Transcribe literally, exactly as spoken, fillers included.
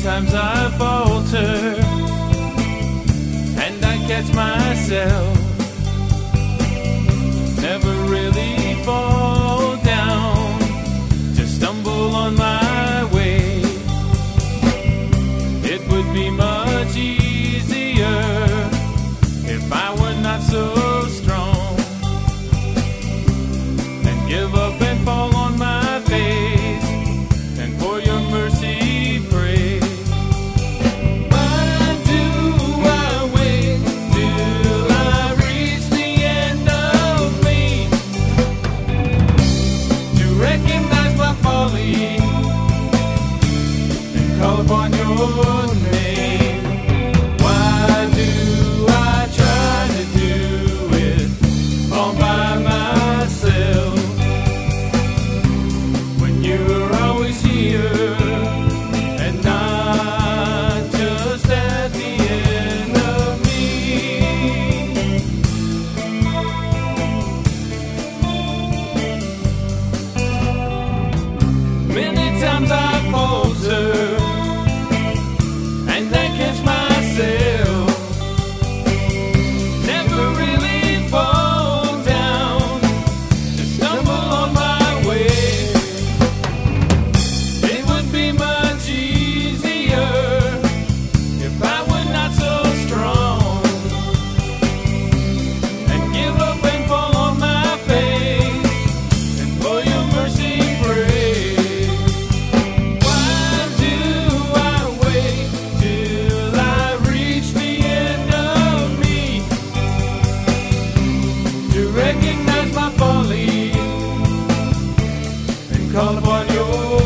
times I falter and I catch myself, never really fall down, just stumble on my way. It would be much easier if I were not so strong, and give up and fall on my face, and for your mercy pray. Why do I wait till I reach the end of me to recognize my folly and call upon your name? Why do I try to do it all by myself when you're always here and not just at the end of me? Many times I falter and I catch myself, never really fall down, just stumble on my way. It would be much easier if I were not so strong, and give up and fall on my face, and for your mercy pray. Why do I wait till I reach the end of me to recognize my folly and call upon your